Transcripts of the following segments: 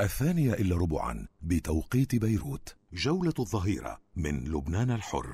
2:15 بتوقيت بيروت. جولة الظهيرة من لبنان الحر.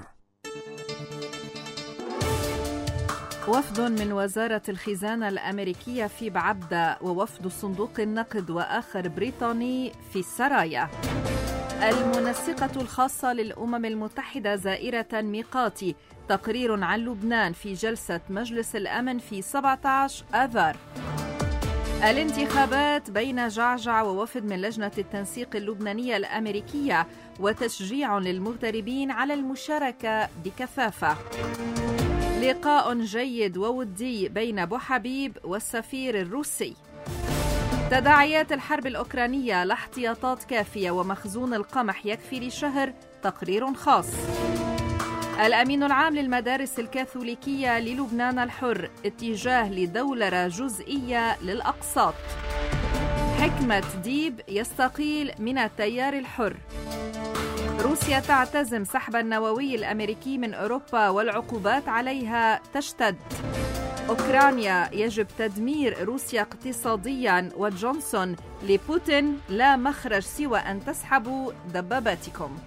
وفد من وزارة الخزانة الأمريكية في بعبدة ووفد صندوق النقد وآخر بريطاني في السرايا. المنسقة الخاصة للأمم المتحدة زائرة ميقاتي، تقرير عن لبنان في جلسة مجلس الأمن في 17 آذار. الانتخابات بين جعجع ووفد من لجنة التنسيق اللبنانية الأمريكية وتشجيع للمغتربين على المشاركة بكثافة. لقاء جيد وودي بين أبو حبيب والسفير الروسي. تداعيات الحرب الأوكرانية، لا احتياطات كافية ومخزون القمح يكفي لشهر، تقرير خاص. الأمين العام للمدارس الكاثوليكية للبنان الحر، اتجاه لدولرة جزئية للأقساط. حكمة ديب يستقيل من التيار الحر. روسيا تعتزم سحب النووي الأمريكي من أوروبا والعقوبات عليها تشتد. أوكرانيا، يجب تدمير روسيا اقتصاديا، وجونسون لبوتين، لا مخرج سوى أن تسحبوا دباباتكم.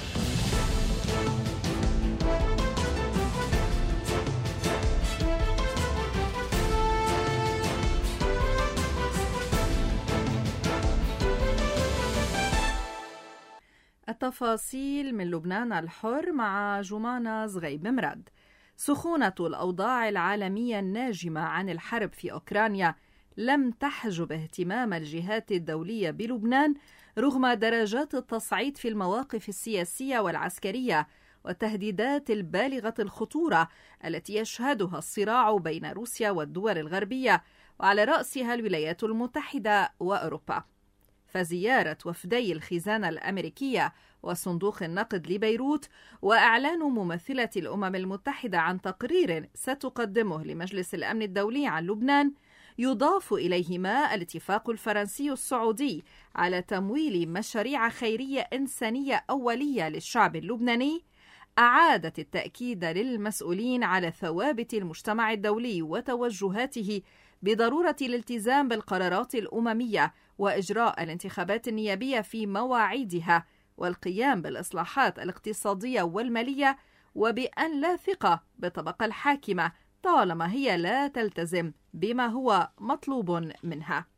التفاصيل من لبنان الحر مع جمانة زغيب مراد. سخونة الأوضاع العالمية الناجمة عن الحرب في أوكرانيا لم تحجب اهتمام الجهات الدولية بلبنان رغم درجات التصعيد في المواقف السياسية والعسكرية والتهديدات البالغة الخطورة التي يشهدها الصراع بين روسيا والدول الغربية وعلى رأسها الولايات المتحدة وأوروبا. فزيارة وفدي الخزانة الأمريكية وصندوق النقد لبيروت وإعلان ممثلة الأمم المتحدة عن تقرير ستقدمه لمجلس الأمن الدولي عن لبنان، يضاف إليهما الاتفاق الفرنسي السعودي على تمويل مشاريع خيرية إنسانية أولية للشعب اللبناني، أعادت التأكيد للمسؤولين على ثوابت المجتمع الدولي وتوجهاته بضرورة الالتزام بالقرارات الأممية وإجراء الانتخابات النيابية في مواعيدها والقيام بالإصلاحات الاقتصادية والمالية، وبأن لا ثقة بالطبقة الحاكمة طالما هي لا تلتزم بما هو مطلوب منها.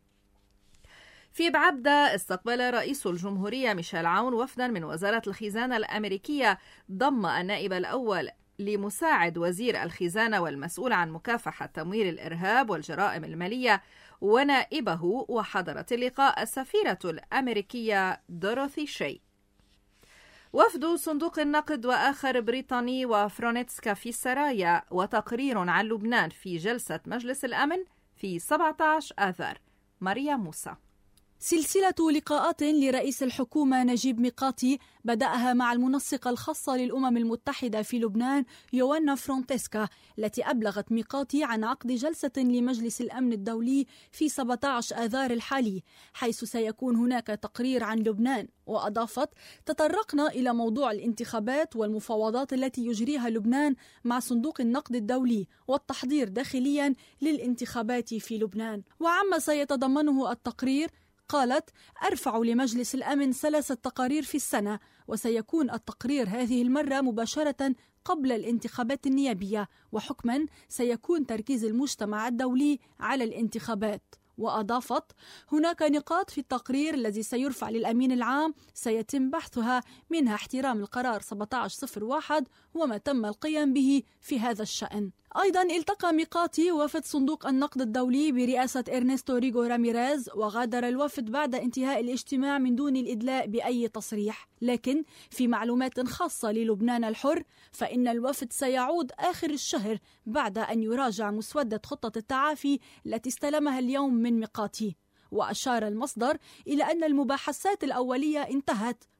في بعبدة استقبل رئيس الجمهورية ميشيل عون وفدا من وزارة الخزانة الأمريكية ضم النائب الأول لمساعد وزير الخزانة والمسؤول عن مكافحة تمويل الإرهاب والجرائم المالية ونائبه، وحضرت اللقاء السفيرة الأمريكية دوروثي شي. وفد صندوق النقد وآخر بريطاني وفرونتسكا في السرايا وتقرير عن لبنان في جلسة مجلس الأمن في 17 آذار. ماريا موسى. سلسلة لقاءات لرئيس الحكومة نجيب ميقاتي بدأها مع المنسقة الخاصة للأمم المتحدة في لبنان يوانا فرونتسكا، التي أبلغت ميقاتي عن عقد جلسة لمجلس الأمن الدولي في 17 آذار الحالي، حيث سيكون هناك تقرير عن لبنان. وأضافت: تطرقنا إلى موضوع الانتخابات والمفاوضات التي يجريها لبنان مع صندوق النقد الدولي والتحضير داخليا للانتخابات في لبنان. وعما سيتضمنه التقرير، قالت: أرفع لمجلس الأمن 3 تقارير في السنة، وسيكون التقرير هذه المرة مباشرة قبل الانتخابات النيابية، وحكما سيكون تركيز المجتمع الدولي على الانتخابات. وأضافت: هناك نقاط في التقرير الذي سيرفع للأمين العام سيتم بحثها، منها احترام القرار 1701 وما تم القيام به في هذا الشأن. أيضا التقى ميقاتي وفد صندوق النقد الدولي برئاسة إرنستو ريغو راميريز، وغادر الوفد بعد انتهاء الاجتماع من دون الإدلاء بأي تصريح. لكن في معلومات خاصة للبنان الحر، فإن الوفد سيعود آخر الشهر بعد أن يراجع مسودة خطة التعافي التي استلمها اليوم من ميقاتي. وأشار المصدر إلى أن المباحثات الأولية انتهت،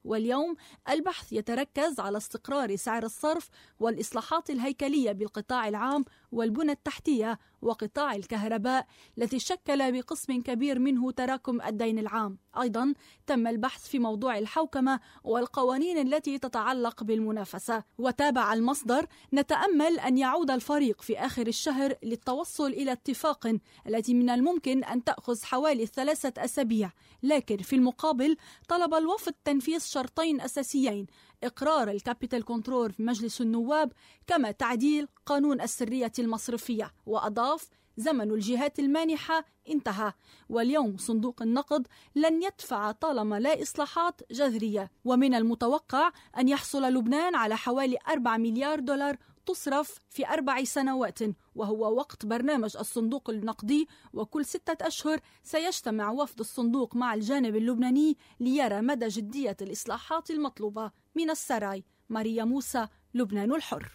واليوم البحث يتركز على استقرار سعر الصرف والإصلاحات الهيكلية بالقطاع العام والبنى التحتية وقطاع الكهرباء الذي شكل بقسم كبير منه تراكم الدين العام. أيضا تم البحث في موضوع الحوكمة والقوانين التي تتعلق بالمنافسة. وتابع المصدر: نتأمل أن يعود الفريق في آخر الشهر للتوصل إلى اتفاق التي من الممكن أن تأخذ حوالي 3 أسابيع، لكن في المقابل طلب الوفد تنفيذ شرطين أساسيين: إقرار الكابيتال كنترول في مجلس النواب، كما تعديل قانون السرية المصرفية. وأضاف: زمن الجهات المانحة انتهى، واليوم صندوق النقد لن يدفع طالما لا إصلاحات جذرية، ومن المتوقع أن يحصل لبنان على حوالي 4 مليار دولار تصرف في 4 سنوات، وهو وقت برنامج الصندوق النقدي. وكل 6 أشهر سيجتمع وفد الصندوق مع الجانب اللبناني ليرى مدى جدية الإصلاحات المطلوبة. من السراي، ماريا موسى، لبنان الحر.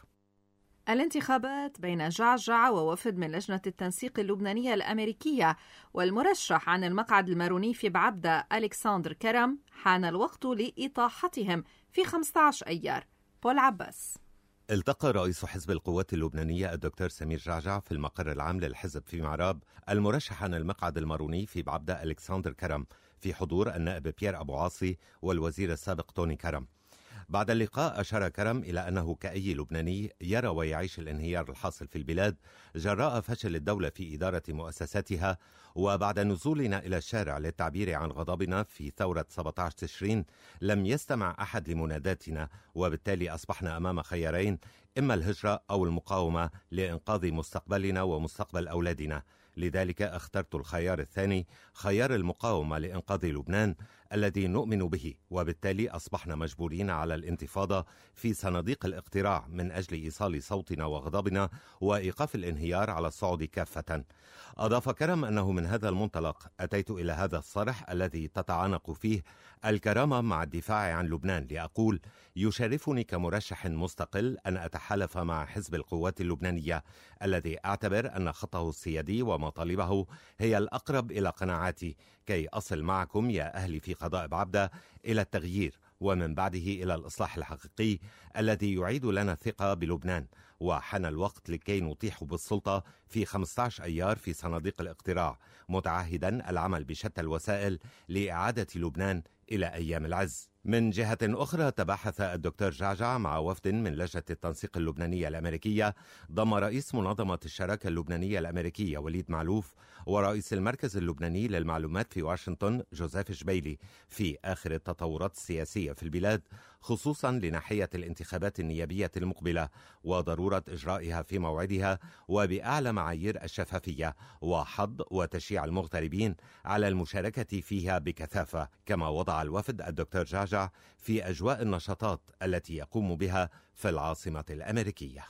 الانتخابات بين جعجع ووفد من لجنة التنسيق اللبنانية الأمريكية والمرشح عن المقعد الماروني في بعبدة ألكسندر كرم حان الوقت لإطاحتهم في 15 أيار. بول عباس. التقى رئيس حزب القوات اللبنانية الدكتور سمير جعجع في المقر العام للحزب في معراب المرشح عن المقعد الماروني في بعبدة ألكسندر كرم في حضور النائب بيير أبو عاصي والوزير السابق توني كرم. بعد اللقاء أشار كرم إلى أنه كأي لبناني يرى ويعيش الانهيار الحاصل في البلاد جراء فشل الدولة في إدارة مؤسساتها، وبعد نزولنا إلى الشارع للتعبير عن غضبنا في ثورة 17 تشرين لم يستمع أحد لمناداتنا، وبالتالي أصبحنا أمام خيارين: إما الهجرة أو المقاومة لإنقاذ مستقبلنا ومستقبل أولادنا. لذلك اخترت الخيار الثاني، خيار المقاومة لإنقاذ لبنان الذي نؤمن به، وبالتالي أصبحنا مجبورين على الانتفاضة في صناديق الاقتراع من أجل إيصال صوتنا وغضبنا وإيقاف الانهيار على الصعود كافة. أضاف كرم أنه من هذا المنطلق أتيت إلى هذا الصرح الذي تتعانق فيه الكرامة مع الدفاع عن لبنان لأقول: يشرفني كمرشح مستقل أن أتحالف مع حزب القوات اللبنانية الذي أعتبر أن خطه السيادي ومطالبه هي الأقرب إلى قناعاتي، كي أصل معكم يا أهلي في قضاء بعبدة إلى التغيير، ومن بعده إلى الإصلاح الحقيقي الذي يعيد لنا الثقة بلبنان. وحان الوقت لكي نطيح بالسلطة في 15 أيار في صناديق الاقتراع، متعهدا العمل بشتى الوسائل لإعادة لبنان إلى أيام العز. من جهة أخرى تباحث الدكتور جعجع مع وفد من لجنة التنسيق اللبنانية الأمريكية ضم رئيس منظمة الشراكة اللبنانية الأمريكية وليد معلوف ورئيس المركز اللبناني للمعلومات في واشنطن جوزيف جبيلي في آخر التطورات السياسية في البلاد، خصوصا لناحية الانتخابات النيابية المقبلة وضرورة إجرائها في موعدها وبأعلى معايير الشفافية وحض وتشجيع المغتربين على المشاركة فيها بكثافة. كما وضع الوفد الدكتور جعجع في أجواء النشاطات التي يقوم بها في العاصمة الأمريكية.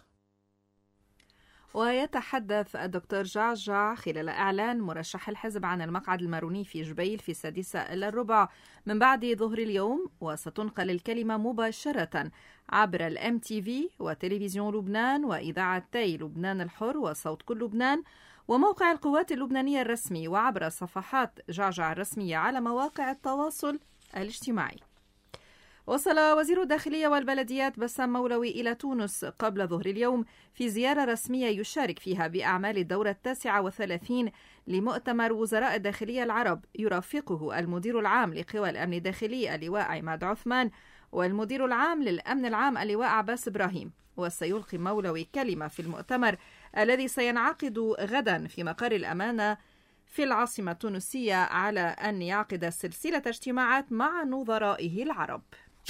ويتحدث الدكتور جعجع خلال إعلان مرشح الحزب عن المقعد الماروني في جبيل في 6:15 من بعد ظهر اليوم، وستنقل الكلمة مباشرة عبر الMTV وتلفزيون لبنان وإذاعتي لبنان الحر وصوت كل لبنان وموقع القوات اللبنانية الرسمي، وعبر صفحات جعجع الرسمية على مواقع التواصل الاجتماعي. وصل وزير الداخلية والبلديات بسام مولوي إلى تونس قبل ظهر اليوم في زيارة رسمية يشارك فيها بأعمال الدورة 39 لمؤتمر وزراء الداخلية العرب، يرافقه المدير العام لقوى الأمن الداخلي اللواء عماد عثمان والمدير العام للأمن العام اللواء عباس إبراهيم. وسيلقي مولوي كلمة في المؤتمر الذي سينعقد غدا في مقر الأمانة في العاصمة التونسية، على أن يعقد سلسلة اجتماعات مع نظرائه العرب.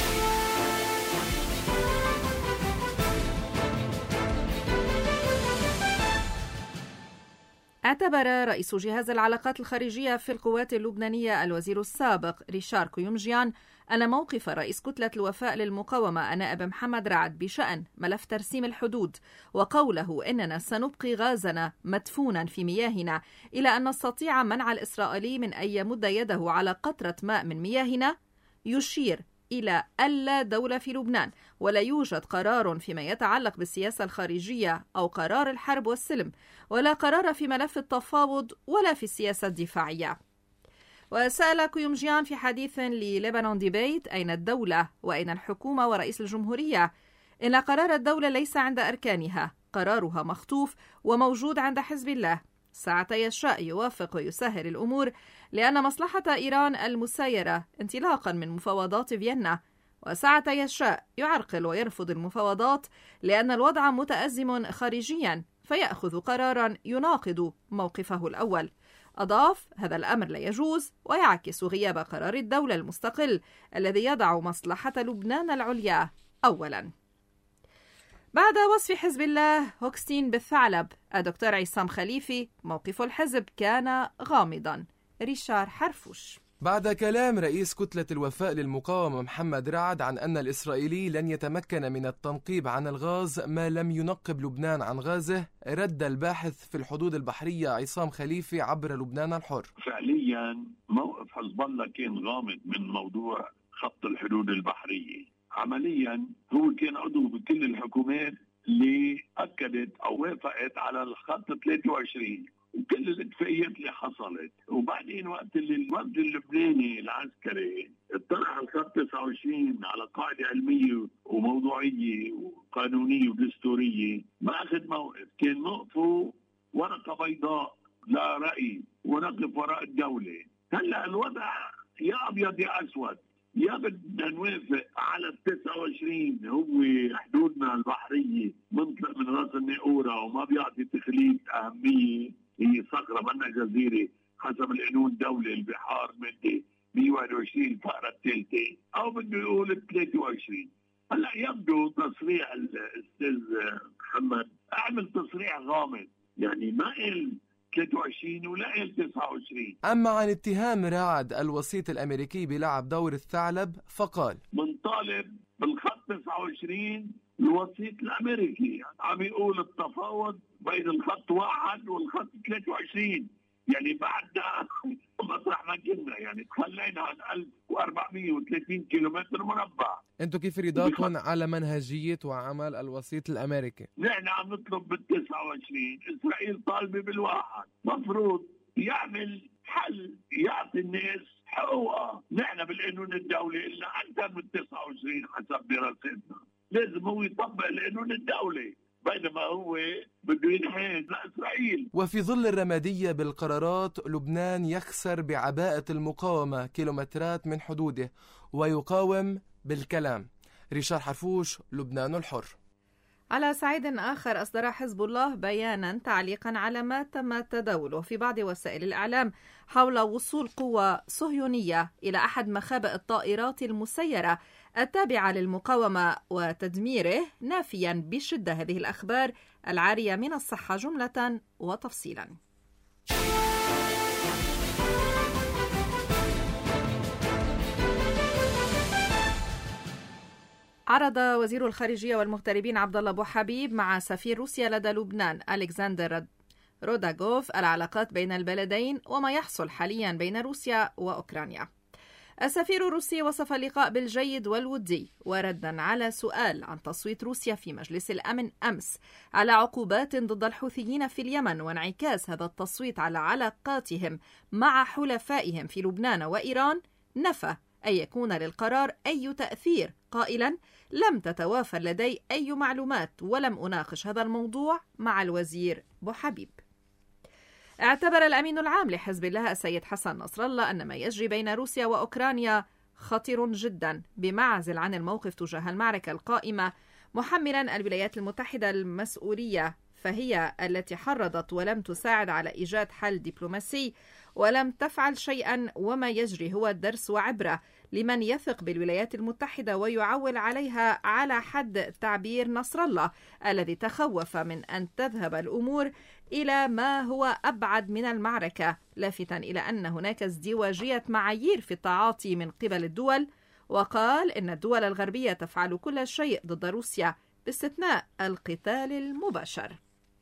اعتبر رئيس جهاز العلاقات الخارجية في القوات اللبنانية الوزير السابق ريشار كويومجيان أن موقف رئيس كتلة الوفاء للمقاومة النائب محمد رعد بشأن ملف ترسيم الحدود وقوله إننا سنبقي غازنا مدفونا في مياهنا إلى أن نستطيع منع الإسرائيلي من أن يمد يده على قطرة ماء من مياهنا يشير إلى ألا دولة في لبنان، ولا يوجد قرار فيما يتعلق بالسياسة الخارجية أو قرار الحرب والسلم، ولا قرار في ملف التفاوض ولا في السياسة الدفاعية. وسأل كويومجيان في حديث للبنان ديبيت أين الدولة وأين الحكومة ورئيس الجمهورية؟ إن قرار الدولة ليس عند أركانها، قرارها مخطوف وموجود عند حزب الله. ساعتي الشاء يوافق ويسهل الأمور لأن مصلحة إيران المسايرة انطلاقا من مفاوضات فيينا، وساعتي الشاء يعرقل ويرفض المفاوضات لأن الوضع متأزم خارجيا فيأخذ قرارا يناقض موقفه الأول. أضاف: هذا الأمر لا يجوز ويعكس غياب قرار الدولة المستقل الذي يضع مصلحة لبنان العليا أولا. بعد وصف حزب الله هوكستين بالثعلب، الدكتور عصام خليفي موقف الحزب كان غامضا. ريشار حرفوش. بعد كلام رئيس كتلة الوفاء للمقاومة محمد رعد عن أن الإسرائيلي لن يتمكن من التنقيب عن الغاز ما لم ينقب لبنان عن غازه، رد الباحث في الحدود البحرية عصام خليفي عبر لبنان الحر: فعليا موقف حزب الله كان غامض من موضوع خط الحدود البحرية. عمليا هو كان عضو بكل الحكومات اللي أكدت أو وافقت على الخط 23 وكل الاتفاقيات اللي حصلت، وبعدين وقت اللي الوفد اللبناني العسكري اطلع على الخط 29 على قاعدة علمية وموضوعية وقانونية ودستورية ما أخذ موقف، كان موقفه ورقة بيضاء لا رأي ونقف وراء الدولة. هلا الوضع يا أبيض يا أسود، يا بدنا نوافق على 29 هو حدودنا البحرية منطلق من راس الناقورة وما بيعطي تخليد أهمية، هي صخرة منا جزيرة حسب القانون الدولي البحار مادة 121 الفقرة الثالثة، أو بده يقول 23. هلا يبدو تصريح الأستاذ محمد أعمل تصريح غامض، يعني ما قال 23 ولا قال 29. أما عن اتهام رعد الوسيط الأمريكي بلعب دور الثعلب فقال: منطالب بالخط 29 الوسيط الأمريكي عم يقول التفاوض بين الخط 1 والخط 23، يعني بعدنا مطرح ما كنا، يعني تخلينا عن 1430 كيلومتر مربع. انتو كيف رضاكم على منهجية وعمل الوسيط الأمريكي؟ نحن عم نطلب بال29، إسرائيل طالبة بالواحد، مفروض يعمل حل يعطي الناس حقوقها. نحن بالقانون الدولي إلا أكثر من 29 حسب دراستنا، لازم هو يطبق القانون الدولي بينما هو بده ينحاز لإسرائيل. وفي ظل الرمادية بالقرارات، لبنان يخسر بعباءة المقاومة كيلومترات من حدوده ويقاوم بالكلام. ريشار حرفوش، لبنان الحر. على صعيد آخر، أصدر حزب الله بيانا تعليقا على ما تم تداوله في بعض وسائل الإعلام حول وصول قوة صهيونية إلى أحد مخابئ الطائرات المسيرة التابعة للمقاومة وتدميره، نافيا بشدة هذه الأخبار العارية من الصحة جملة وتفصيلا. عرض وزير الخارجية والمغتربين عبد الله أبو حبيب مع سفير روسيا لدى لبنان ألكسندر روداغوف العلاقات بين البلدين وما يحصل حاليا بين روسيا وأوكرانيا. السفير الروسي وصف اللقاء بالجيد والودي، وردا على سؤال عن تصويت روسيا في مجلس الأمن أمس على عقوبات ضد الحوثيين في اليمن وانعكاس هذا التصويت على علاقاتهم مع حلفائهم في لبنان وإيران، نفى أن يكون للقرار أي تأثير، قائلا: لم تتوافر لدي أي معلومات ولم أناقش هذا الموضوع مع الوزير أبو حبيب. اعتبر الأمين العام لحزب الله السيد حسن نصر الله أن ما يجري بين روسيا وأوكرانيا خطير جدا، بمعزل عن الموقف تجاه المعركة القائمة، محملا الولايات المتحدة المسؤولية، فهي التي حرضت ولم تساعد على إيجاد حل دبلوماسي ولم تفعل شيئا، وما يجري هو درس وعبرة لمن يثق بالولايات المتحدة ويعول عليها، على حد تعبير نصر الله الذي تخوف من أن تذهب الأمور إلى ما هو أبعد من المعركة، لافتاً إلى أن هناك ازدواجية معايير في التعاطي من قبل الدول، وقال إن الدول الغربية تفعل كل شيء ضد روسيا باستثناء القتال المباشر.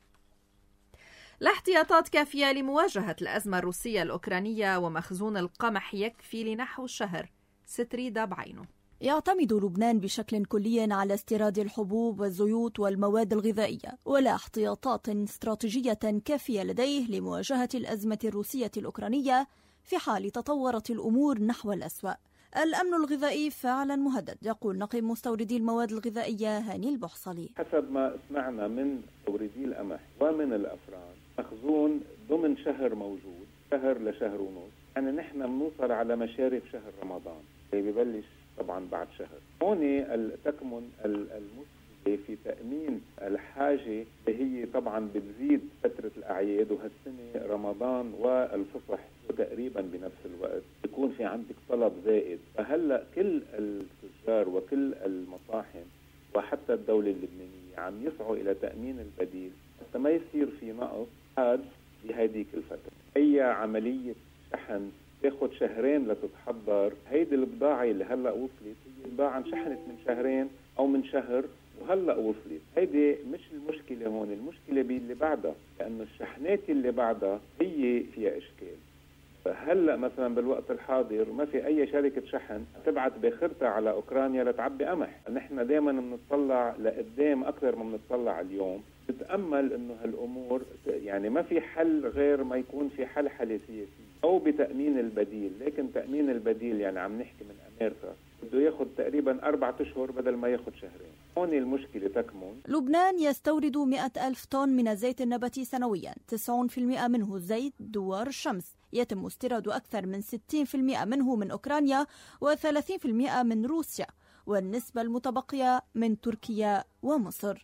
لا احتياطات كافية لمواجهة الأزمة الروسية الأوكرانية، ومخزون القمح يكفي لنحو شهر. ستريدا بعينه. يعتمد لبنان بشكل كلي على استيراد الحبوب والزيوت والمواد الغذائية، ولا احتياطات استراتيجية كافية لديه لمواجهة الأزمة الروسية الأوكرانية في حال تطورت الأمور نحو الأسوأ. الأمن الغذائي فعلا مهدد، يقول نقيب مستوردي المواد الغذائية هاني البحصلي. حسب ما سمعنا من مستوردي القمح ومن الأفران، مخزون ضمن شهر موجود، شهر لشهر ونص. يعني نحن بنوصل على مشارف شهر رمضان اللي ببلش طبعا بعد شهر. هون تكمن المشكلة في تأمين الحاجة اللي هي طبعا بتزيد فترة الأعياد، وهالسنة رمضان والفصح تقريبا بنفس الوقت يكون في عندك طلب زائد. فهلا كل التجار وكل المطاحن وحتى الدولة اللبنانية عم يسعوا إلى تأمين البديل حتى ما يصير في نقص حاد بهذيك الفترة. أي عملية شحن تاخد شهرين لتتحضر، هيدي البضاعة اللي هلا وصلت هي بضاعة انشحنت من شهرين أو من شهر وهلا وصلت. هيدي مش المشكلة هون، المشكلة باللي بعدها، لأنه الشحنات اللي بعدها هي فيها إشكال. هلا مثلا بالوقت الحاضر ما في اي شركه شحن تبعت باخرتها على اوكرانيا لتعبي قمح. نحن دائما بنطلع لقدام اكثر ما بنطلع اليوم. بتامل انه هالامور يعني ما في حل غير ما يكون في حل سياسي او بتامين البديل، لكن تامين البديل يعني عم نحكي من امريكا بده ياخذ تقريبا 4 أشهر بدل ما ياخذ شهرين. هون المشكله تكمن. لبنان يستورد 100,000 طن من الزيت النباتي سنويا، 90% منه زيت دوار الشمس. يتم استيراد أكثر من 60% منه من أوكرانيا و30% من روسيا، والنسبة المتبقية من تركيا ومصر.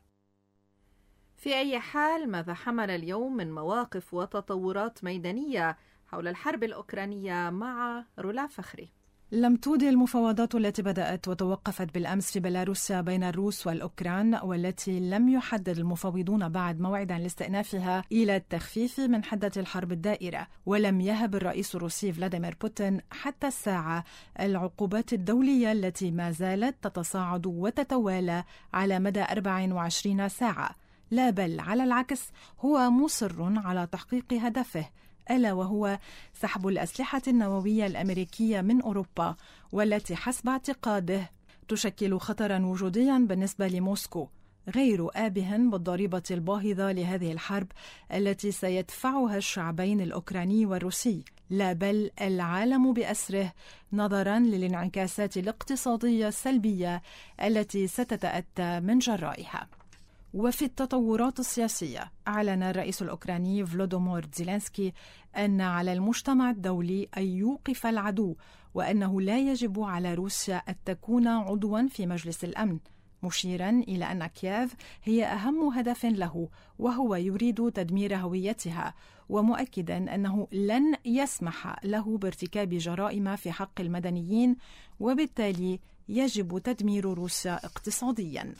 في أي حال، ماذا حمل اليوم من مواقف وتطورات ميدانية حول الحرب الأوكرانية مع رولا فخري؟ لم تودي المفاوضات التي بدأت وتوقفت بالأمس في بيلاروسيا بين الروس والأوكران، والتي لم يحدد المفاوضون بعد موعدا لاستئنافها، إلى التخفيف من حدة الحرب الدائرة. ولم يهب الرئيس الروسي فلاديمير بوتين حتى الساعة العقوبات الدولية التي ما زالت تتصاعد وتتوالى على مدى 24 ساعة. لا بل على العكس، هو مصر على تحقيق هدفه، ألا وهو سحب الأسلحة النووية الأمريكية من أوروبا، والتي حسب اعتقاده تشكل خطراً وجودياً بالنسبة لموسكو، غير آبه بالضريبة الباهظة لهذه الحرب التي سيدفعها الشعبين الأوكراني والروسي، لا بل العالم بأسره، نظراً للانعكاسات الاقتصادية السلبية التي ستتأتى من جرائها. وفي التطورات السياسية، أعلن الرئيس الأوكراني فلودومير زيلينسكي أن على المجتمع الدولي أن يوقف العدو، وأنه لا يجب على روسيا أن تكون عضواً في مجلس الأمن، مشيراً إلى أن كييف هي أهم هدف له، وهو يريد تدمير هويتها، ومؤكداً أنه لن يسمح له بارتكاب جرائم في حق المدنيين، وبالتالي يجب تدمير روسيا اقتصادياً.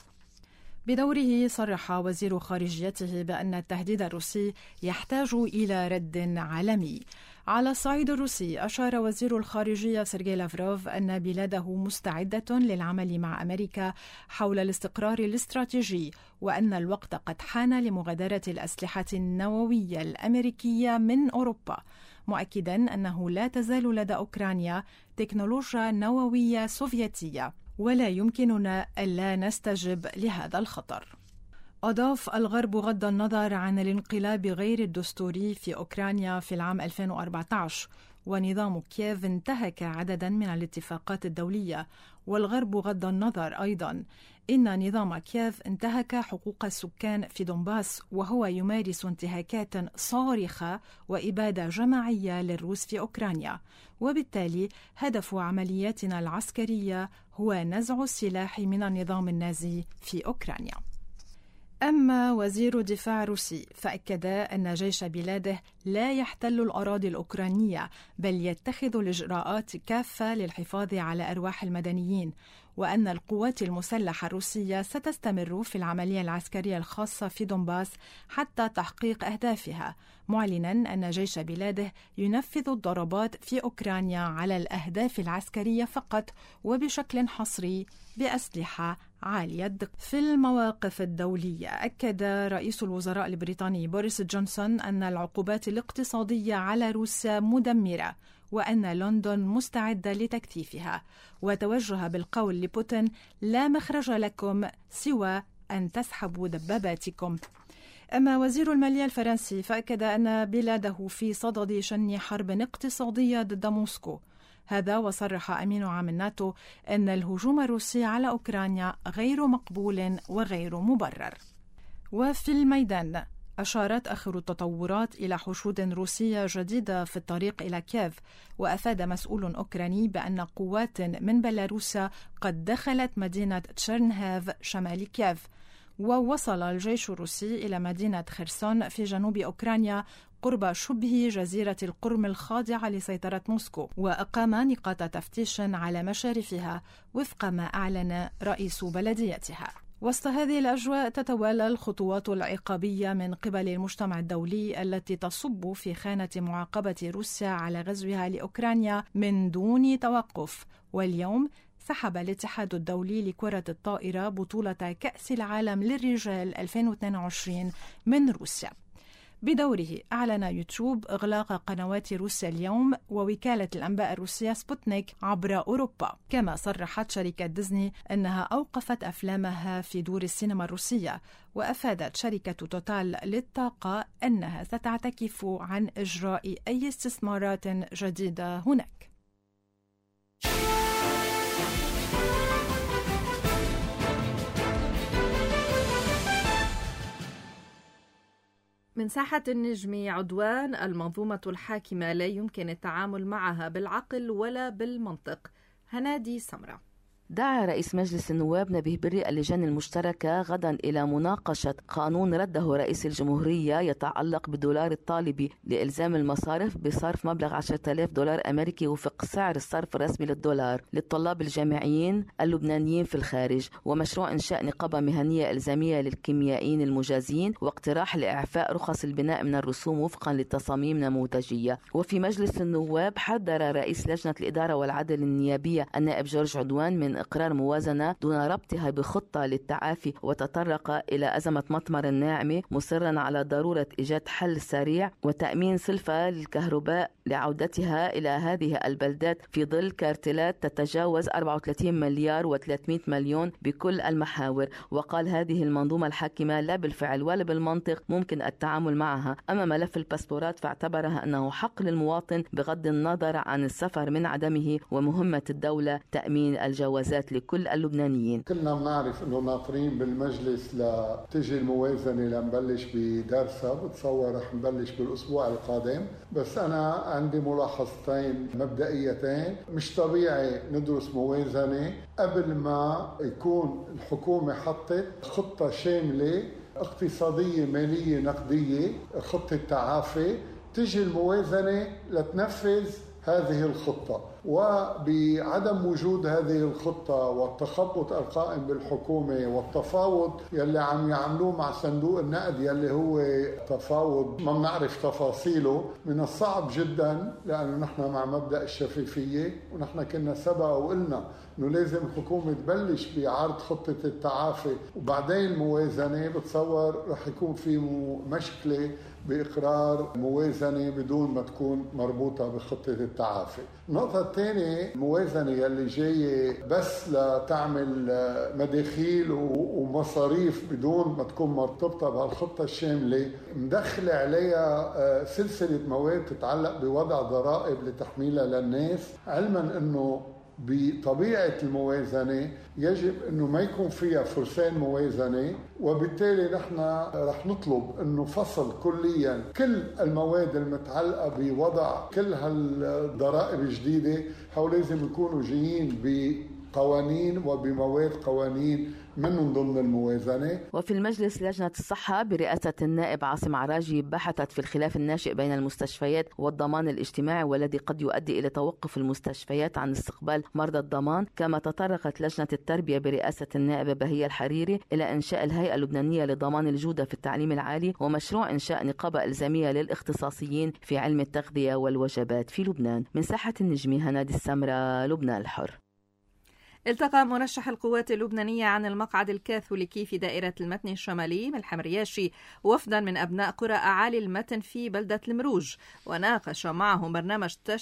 بدوره صرح وزير خارجيته بأن التهديد الروسي يحتاج إلى رد عالمي. على الصعيد الروسي، أشار وزير الخارجية سيرجي لافروف أن بلاده مستعدة للعمل مع أمريكا حول الاستقرار الاستراتيجي، وأن الوقت قد حان لمغادرة الأسلحة النووية الأمريكية من أوروبا، مؤكدا أنه لا تزال لدى أوكرانيا تكنولوجيا نووية سوفيتية، ولا يمكننا ألا نستجب لهذا الخطر. أضاف الغرب غض النظر عن الانقلاب غير الدستوري في أوكرانيا في العام 2014، ونظام كييف انتهك عددا من الاتفاقات الدولية، والغرب غض النظر أيضا إن نظام كييف انتهك حقوق السكان في دونباس، وهو يمارس انتهاكات صارخة وإبادة جماعية للروس في أوكرانيا، وبالتالي هدف عملياتنا العسكرية هو نزع السلاح من النظام النازي في أوكرانيا. أما وزير الدفاع الروسي فأكد أن جيش بلاده لا يحتل الأراضي الأوكرانية، بل يتخذ الإجراءات كافة للحفاظ على أرواح المدنيين، وأن القوات المسلحة الروسية ستستمر في العملية العسكرية الخاصة في دونباس حتى تحقيق أهدافها، معلناً أن جيش بلاده ينفذ الضربات في أوكرانيا على الأهداف العسكرية فقط وبشكل حصري بأسلحة عالية الدقة. في المواقف الدولية، أكد رئيس الوزراء البريطاني بوريس جونسون أن العقوبات الاقتصادية على روسيا مدمرة، وأن لندن مستعدة لتكثيفها، وتوجه بالقول لبوتين: لا مخرج لكم سوى أن تسحبوا دباباتكم. أما وزير المالية الفرنسي فأكد أن بلاده في صدد شن حرب اقتصادية ضد موسكو. هذا وصرح أمين عام الناتو أن الهجوم الروسي على أوكرانيا غير مقبول وغير مبرر. وفي الميدان أشارت آخر التطورات إلى حشود روسية جديدة في الطريق إلى كييف، وأفاد مسؤول أوكراني بأن قوات من بيلاروس قد دخلت مدينة تشيرنهيف شمال كييف. ووصل الجيش الروسي إلى مدينة خرسون في جنوب أوكرانيا قرب شبه جزيرة القرم الخاضعة لسيطرة موسكو، وأقام نقاط تفتيش على مشارفها وفق ما أعلن رئيس بلديتها. وسط هذه الأجواء تتوالى الخطوات العقابية من قبل المجتمع الدولي التي تصب في خانة معاقبة روسيا على غزوها لأوكرانيا من دون توقف. واليوم سحب الاتحاد الدولي لكرة الطائرة بطولة كأس العالم للرجال 2022 من روسيا. بدوره أعلن يوتيوب إغلاق قنوات روسيا اليوم ووكالة الأنباء الروسية سبوتنيك عبر أوروبا. كما صرحت شركة ديزني أنها أوقفت أفلامها في دور السينما الروسية. وأفادت شركة توتال للطاقة أنها ستعتكف عن إجراء أي استثمارات جديدة هناك. من ساحة النجم عدوان: المنظومة الحاكمة لا يمكن التعامل معها بالعقل ولا بالمنطق. هنادي سمرة. دعا رئيس مجلس النواب نبيه بري اللجان المشتركة غدا إلى مناقشة قانون رده رئيس الجمهورية يتعلق بالدولار الطالبي لإلزام المصارف بصرف مبلغ 10,000 دولار أمريكي وفق سعر الصرف الرسمي للدولار للطلاب الجامعيين اللبنانيين في الخارج، ومشروع إنشاء نقابة مهنية إلزامية للكيميائيين المجازين، واقتراح لإعفاء رخص البناء من الرسوم وفقا لتصاميم نموذجية. وفي مجلس النواب حذر رئيس لجنة الإدارة والعدل النيابية النائب جورج عدوان من إقرار موازنة دون ربطها بخطة للتعافي، وتطرق إلى أزمة مطمر الناعمة مصرا على ضرورة إيجاد حل سريع وتأمين سلفة للكهرباء لعودتها إلى هذه البلدات في ظل كارتلات تتجاوز 34 مليار و300 مليون بكل المحاور. وقال هذه المنظومة الحاكمة لا بالفعل ولا بالمنطق ممكن التعامل معها. أما ملف الباسبورات فاعتبرها أنه حق للمواطن بغض النظر عن السفر من عدمه، ومهمة الدولة تأمين الجوازات لكل اللبنانيين. كلنا بنعرف انه ناطرين بالمجلس لتجي الموازنه لنبلش بدرسها، بتصور رح نبلش بالاسبوع القادم. بس انا عندي ملاحظتين مبدئيتين. مش طبيعي ندرس موازنه قبل ما يكون الحكومه حطت خطه شامله اقتصاديه ماليه نقديه، خطه تعافي، تجي الموازنه لتنفذ هذه الخطة. وبعدم وجود هذه الخطة والتخبط القائم بالحكومة والتفاوض يلي عم يعملوه مع صندوق النقد يلي هو تفاوض ما بنعرف تفاصيله، من الصعب جدا، لأنه نحن مع مبدأ الشفافية، ونحن كنا سبق وقلنا أنه لازم الحكومة تبلش بعرض خطة التعافي وبعدين الموازنة. بتصور رح يكون في مشكلة بإقرار موازنة بدون ما تكون مربوطة بخطة التعافي. النقطة الثانية، موازنة يلي جاية بس لتعمل مداخيل ومصاريف بدون ما تكون مرتبطة بهالخطة الشاملة، مدخل عليها سلسلة مواد تتعلق بوضع ضرائب لتحميلها للناس، علما أنه بطبيعة الموازنة يجب أنه ما يكون فيها فرسان موازنة، وبالتالي نحن رح نطلب أنه فصل كليا كل المواد المتعلقة بوضع كل هالضرائب الجديدة، هو لازم يكونوا جايين بقوانين وبمواد قوانين من ضمن الموازنة. وفي المجلس لجنة الصحة برئاسة النائب عاصم عراجي بحثت في الخلاف الناشئ بين المستشفيات والضمان الاجتماعي والذي قد يؤدي إلى توقف المستشفيات عن استقبال مرضى الضمان. كما تطرقت لجنة التربية برئاسة النائبة بهية الحريري إلى إنشاء الهيئة اللبنانية لضمان الجودة في التعليم العالي ومشروع إنشاء نقابة إلزامية للاختصاصيين في علم التغذية والوجبات في لبنان. من ساحة النجم هنادي السمرة، لبنان الحر. التقى مرشح القوات اللبنانية عن المقعد الكاثوليكي في دائرة المتن الشمالي ملحم رياشي وفدا من أبناء قرى أعالي المتن في بلدة المروج، وناقش معهم برنامج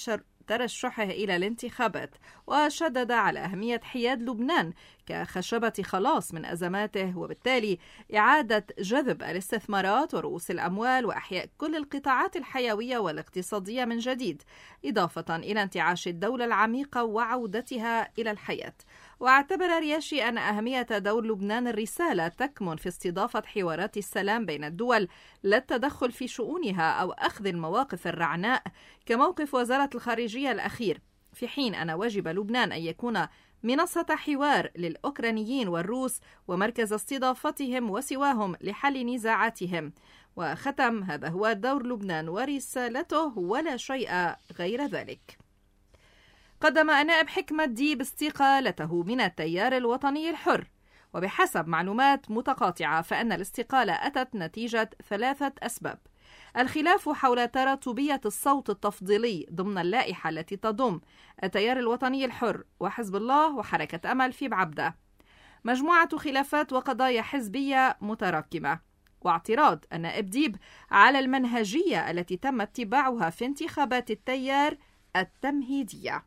ترشحه إلى الانتخابات، وشدد على أهمية حياد لبنان كخشبة خلاص من أزماته، وبالتالي إعادة جذب الاستثمارات ورؤوس الأموال وإحياء كل القطاعات الحيوية والاقتصادية من جديد، إضافة إلى انتعاش الدولة العميقة وعودتها إلى الحياة. واعتبر رياشي أن أهمية دور لبنان الرسالة تكمن في استضافة حوارات السلام بين الدول، لا التدخل في شؤونها أو أخذ المواقف الرعناء كموقف وزارة الخارجية الأخير، في حين أن واجب لبنان أن يكون منصة حوار للأوكرانيين والروس ومركز استضافتهم وسواهم لحل نزاعاتهم. وختم: هذا هو دور لبنان ورسالته ولا شيء غير ذلك. قدم النائب حكمة ديب استقالته من التيار الوطني الحر، وبحسب معلومات متقاطعة فإن الاستقالة أتت نتيجة 3 أسباب: الخلاف حول تراتبية الصوت التفضيلي ضمن اللائحة التي تضم التيار الوطني الحر وحزب الله وحركة أمل في بعبدة، مجموعة خلافات وقضايا حزبية متراكمة، واعتراض النائب ديب على المنهجية التي تم اتباعها في انتخابات التيار التمهيدية.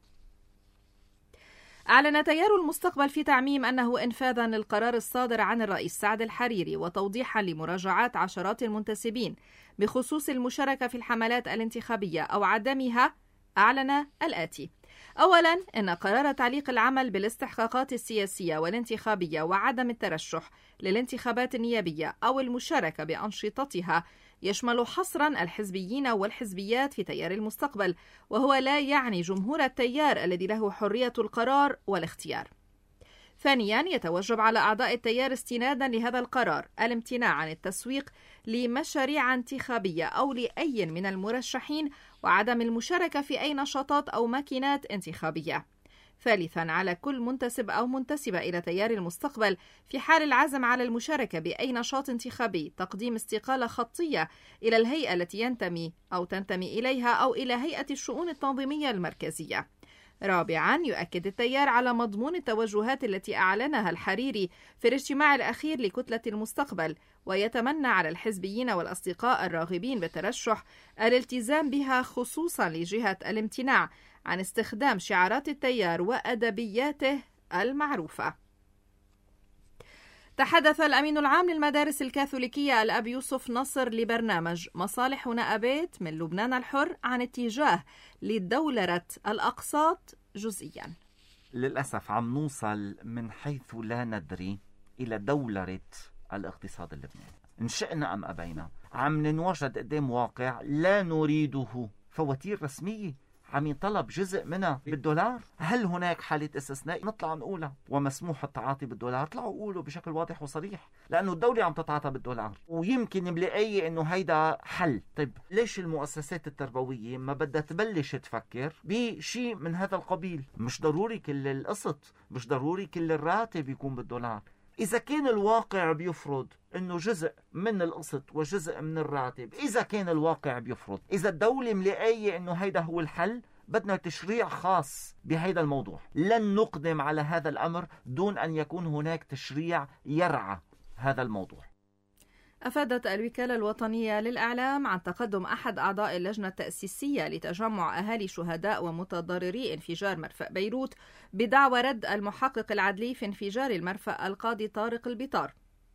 أعلن تيار المستقبل في تعميم أنه إنفاذا للقرار الصادر عن الرئيس سعد الحريري وتوضيحا لمراجعات عشرات المنتسبين بخصوص المشاركة في الحملات الانتخابية أو عدمها، أعلن الآتي: أولا، إن قرار تعليق العمل بالاستحقاقات السياسية والانتخابية وعدم الترشح للانتخابات النيابية أو المشاركة بأنشطتها يشمل حصرا الحزبيين والحزبيات في تيار المستقبل، وهو لا يعني جمهور التيار الذي له حرية القرار والاختيار. ثانيا، يتوجب على أعضاء التيار استنادا لهذا القرار الامتناع عن التسويق لمشاريع انتخابية أو لأي من المرشحين وعدم المشاركة في أي نشاطات أو ماكينات انتخابية. ثالثا، على كل منتسب أو منتسبة إلى تيار المستقبل في حال العزم على المشاركة بأي نشاط انتخابي تقديم استقالة خطية إلى الهيئة التي ينتمي أو تنتمي إليها أو إلى هيئة الشؤون التنظيمية المركزية. رابعا، يؤكد التيار على مضمون التوجهات التي أعلنها الحريري في الاجتماع الأخير لكتلة المستقبل، ويتمنى على الحزبيين والأصدقاء الراغبين بالترشح الالتزام بها، خصوصا لجهة الامتناع عن استخدام شعارات التيار وأدبياته المعروفة. تحدث الأمين العام للمدارس الكاثوليكية الأب يوسف نصر لبرنامج مصالح ونائبات من لبنان الحر عن اتجاه لدولرة الأقساط جزئيا. للأسف عم نوصل من حيث لا ندري إلى دولرة الاقتصاد اللبناني، إن شئنا أم أبينا. عم ننوجد قدام واقع لا نريده. فواتير رسمية عم ينطلب جزء منها بالدولار. هل هناك حالة استثناء نطلع نقولها ومسموح التعاطي بالدولار؟ طلعوا قولوا بشكل واضح وصريح، لأنه الدولة عم تتعاطى بالدولار ويمكن ملاقية إنه هيدا حل. طيب ليش المؤسسات التربوية ما بدها تبلش تفكر بشيء من هذا القبيل؟ مش ضروري كل القسط، مش ضروري كل الراتب يكون بالدولار. إذا كان الواقع بيفرض إنه جزء من القسط وجزء من الراتب، إذا كان الواقع بيفرض، إذا الدولة ملاقية إنه هيدا هو الحل، بدنا تشريع خاص بهيدا الموضوع. لن نقدم على هذا الأمر دون أن يكون هناك تشريع يرعى هذا الموضوع. أفادت الوكالة الوطنية للإعلام عن تقدم أحد أعضاء اللجنة التأسيسية لتجمع أهالي شهداء ومتضرري انفجار مرفأ بيروت بدعوى رد المحقق العدلي في انفجار المرفأ القاضي طارق البطار.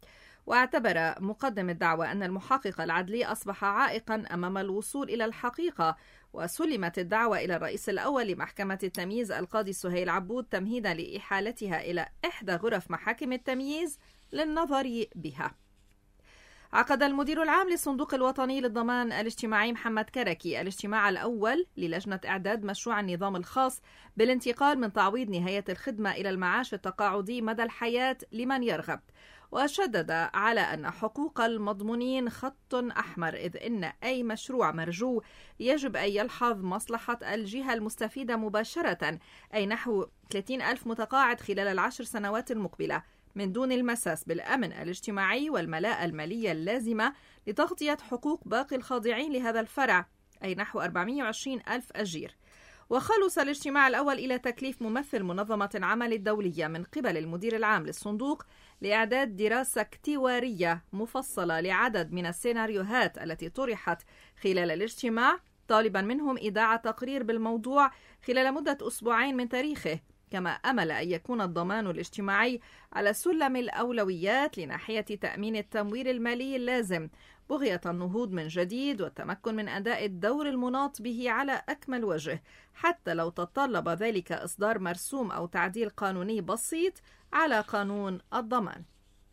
واعتبر مقدم الدعوى أن المحقق العدلي أصبح عائقا أمام الوصول إلى الحقيقة، وسلمت الدعوى إلى الرئيس الأول لمحكمة التمييز القاضي سهيل عبود تمهيدا لإحالتها إلى إحدى غرف محاكم التمييز للنظر بها. عقد المدير العام للصندوق الوطني للضمان الاجتماعي محمد كركي الاجتماع الأول للجنة إعداد مشروع النظام الخاص بالانتقال من تعويض نهاية الخدمة إلى المعاش التقاعدي مدى الحياة لمن يرغب، وشدد على أن حقوق المضمونين خط أحمر، إذ إن أي مشروع مرجو يجب أن يلحظ مصلحة الجهة المستفيدة مباشرة، أي نحو 30,000 متقاعد خلال 10 سنوات المقبلة، من دون المساس بالأمن الاجتماعي والملاءة المالية اللازمة لتغطية حقوق باقي الخاضعين لهذا الفرع، أي نحو 420,000 أجير. وخلص الاجتماع الأول إلى تكليف ممثل منظمة العمل الدولية من قبل المدير العام للصندوق لإعداد دراسة اكتوارية مفصلة لعدد من السيناريوهات التي طرحت خلال الاجتماع، طالبا منهم إيداع تقرير بالموضوع خلال مدة أسبوعين من تاريخه، كما أمل أن يكون الضمان الاجتماعي على سلم الأولويات لناحية تأمين التمويل المالي اللازم، بغية النهوض من جديد والتمكن من أداء الدور المناط به على أكمل وجه، حتى لو تطلب ذلك إصدار مرسوم أو تعديل قانوني بسيط على قانون الضمان.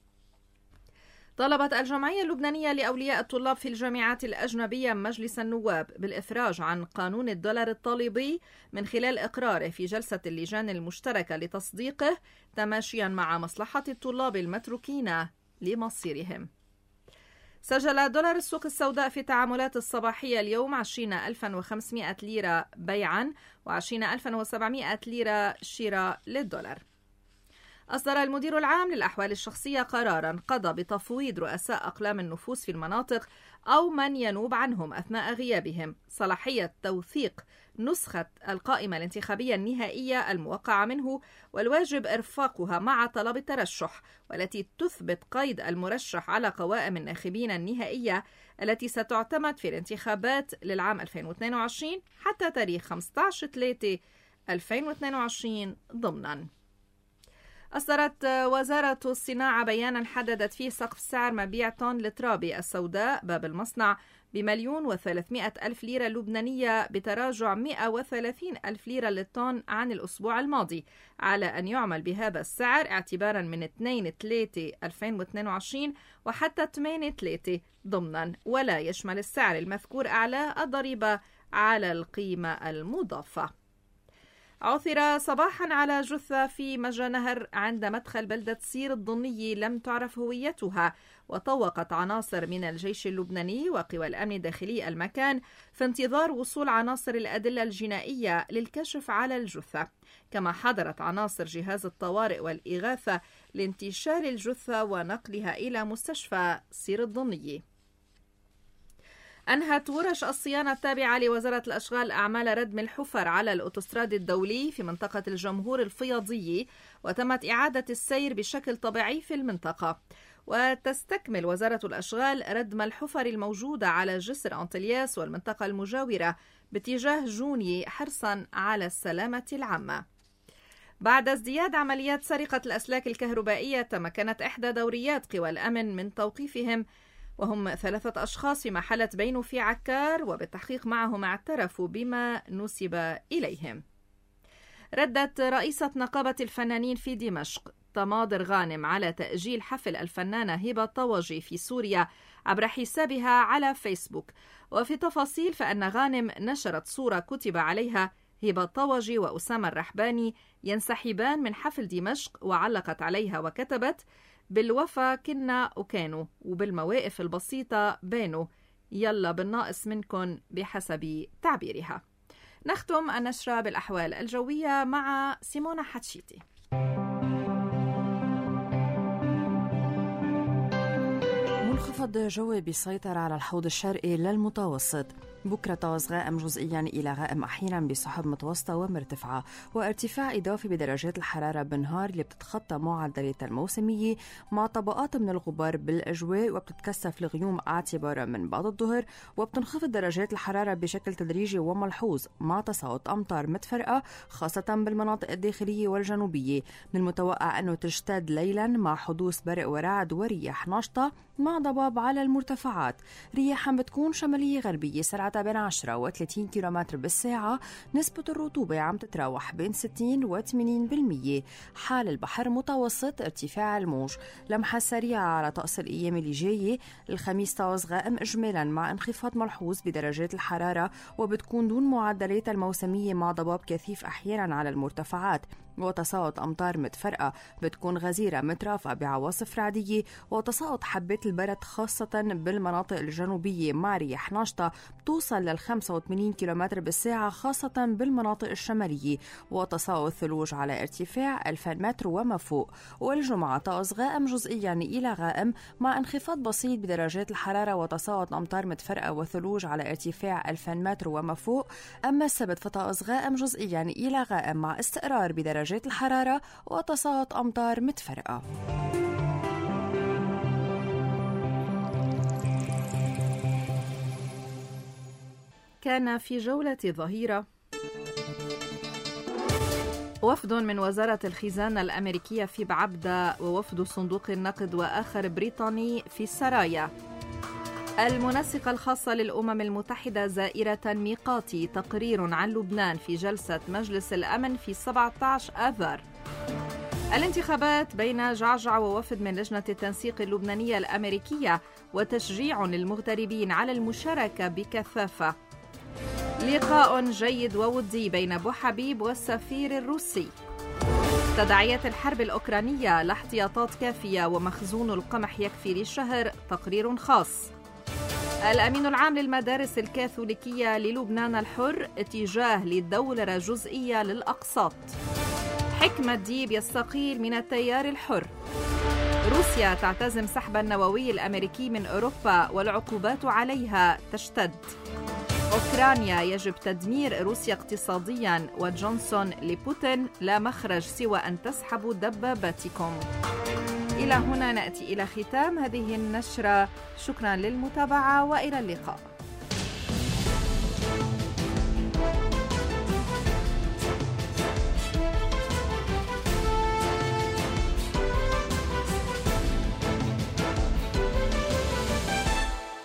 طلبت الجمعية اللبنانية لأولياء الطلاب في الجامعات الأجنبية مجلس النواب بالإفراج عن قانون الدولار الطالبي من خلال إقراره في جلسة اللجان المشتركة لتصديقه، تماشيا مع مصلحة الطلاب المتروكين لمصيرهم. سجل دولار السوق السوداء في التعاملات الصباحية اليوم 20,500 ليرة بيعا و20,700 ليرة شراء للدولار. أصدر المدير العام للأحوال الشخصية قراراً قضى بتفويض رؤساء أقلام النفوذ في المناطق أو من ينوب عنهم أثناء غيابهم صلاحية توثيق نسخة القائمة الانتخابية النهائية الموقعة منه، والواجب إرفاقها مع طلب الترشح، والتي تثبت قيد المرشح على قوائم الناخبين النهائية التي ستعتمد في الانتخابات للعام 2022 حتى تاريخ 15/3/2022 ضمناً. أصدرت وزارة الصناعة بيانا حددت فيه سقف سعر مبيع طن الترابي السوداء باب المصنع ب1,300,000 ليرة لبنانية، بتراجع 130,000 ليرة للطن عن الأسبوع الماضي، على أن يعمل بهذا السعر اعتبارا من 2/3/2022 وحتى 8/3 ضمنا، ولا يشمل السعر المذكور أعلى الضريبة على القيمة المضافة. عثر صباحا على جثة في مجرى نهر عند مدخل بلدة سير الضني لم تعرف هويتها، وطوقت عناصر من الجيش اللبناني وقوى الأمن الداخلي المكان في انتظار وصول عناصر الأدلة الجنائية للكشف على الجثة، كما حضرت عناصر جهاز الطوارئ والإغاثة لانتشال الجثة ونقلها إلى مستشفى سير الضني. أنهت ورش الصيانة التابعة لوزارة الأشغال أعمال ردم الحفر على الأوتوستراد الدولي في منطقة الجمهور الفيضي، وتمت إعادة السير بشكل طبيعي في المنطقة. وتستكمل وزارة الأشغال ردم الحفر الموجودة على جسر أنطلياس والمنطقة المجاورة باتجاه جوني حرصا على السلامة العامة. بعد ازدياد عمليات سرقة الأسلاك الكهربائية، تمكنت إحدى دوريات قوى الأمن من توقيفهم، وهم 3 أشخاص في محلة بينو في عكار، وبالتحقيق معهم اعترفوا بما نسب إليهم. ردت رئيسة نقابة الفنانين في دمشق تماضر غانم على تأجيل حفل الفنانة هبة طوجي في سوريا عبر حسابها على فيسبوك. وفي تفاصيل فإن غانم نشرت صورة كتب عليها هبة طوجي وأسامة الرحباني ينسحبان من حفل دمشق، وعلقت عليها وكتبت: بالوفا كنا وكانوا، وبالمواقف البسيطة بانوا، يلا بالناقص منكن بحسب تعبيرها. نختم النشرة بالأحوال الجوية مع سيمونا حتشيتي. منخفض جوي بيسيطر على الحوض الشرقي للمتوسط، بكرة طقس غائم جزئيا إلى غائم أحيانا بسحب متوسطة ومرتفعة، وارتفاع إضافي بدرجات الحرارة بالنهار اللي بتتخطى معدلات الموسمية، مع طبقات من الغبار بالأجواء، وبتتكثف الغيوم اعتبارا من بعد الظهر، وبتنخفض درجات الحرارة بشكل تدريجي وملحوظ مع تساقط أمطار متفرقة خاصة بالمناطق الداخلية والجنوبية. من المتوقع أنه تشتد ليلا مع حدوث برق ورعد ورياح نشطة مع ضباب على المرتفعات. رياح بتكون شمالية غربية سرعتها بين 10 و 30 كيلومتر بالساعة. نسبة الرطوبة عم تتراوح بين 60 و 80%. حال البحر متوسط ارتفاع الموج. لمحة سريعة على طقس الأيام اللي جاية. الخميس طقس غائم إجمالا مع انخفاض ملحوظ بدرجات الحرارة، وبتكون دون معدلات الموسمية مع ضباب كثيف أحيانا على المرتفعات، وتساقط أمطار متفرقة بتكون غزيرة مترافقة بعواصف رعدية، وتساقط حبات البرد خاصة بالمناطق الجنوبية مع رياح نشطة بتوصل لل 85 كيلومتر بالساعة خاصة بالمناطق الشمالية، وتساقط ثلوج على ارتفاع 1000 متر وما فوق. والجمعة طقس غائم جزئيا إلى غائم مع انخفاض بسيط بدرجات الحرارة وتساقط أمطار متفرقة وثلوج على ارتفاع 1000 متر وما فوق. أما السبت فطقس غائم جزئيا إلى غائم مع استقرار بدرجات الحرارة وتساقط أمطار متفرقة. كان في جولة الظهيرة وفد من وزارة الخزانة الأمريكية في بعبدة ووفد صندوق النقد وآخر بريطاني في السرايا. المنسقة الخاصة للأمم المتحدة زائرة ميقاتي، تقرير عن لبنان في جلسة مجلس الأمن في 17 آذار. الانتخابات بين جعجع ووفد من لجنة التنسيق اللبنانية الأمريكية وتشجيع للمغتربين على المشاركة بكثافة. لقاء جيد وودي بين أبو حبيب والسفير الروسي. تداعيات الحرب الأوكرانية، لا احتياطات كافية ومخزون القمح يكفي للشهر، تقرير خاص. الأمين العام للمدارس الكاثوليكية للبنان الحر، اتجاه للدولة جزئية للأقساط. حكمة ديب يستقيل من التيار الحر. روسيا تعتزم سحب النووي الأمريكي من أوروبا والعقوبات عليها تشتد. أوكرانيا، يجب تدمير روسيا اقتصادياً، وجونسون لبوتين، لا مخرج سوى أن تسحبوا دباباتكم. إلى هنا نأتي إلى ختام هذه النشرة، شكراً للمتابعة وإلى اللقاء.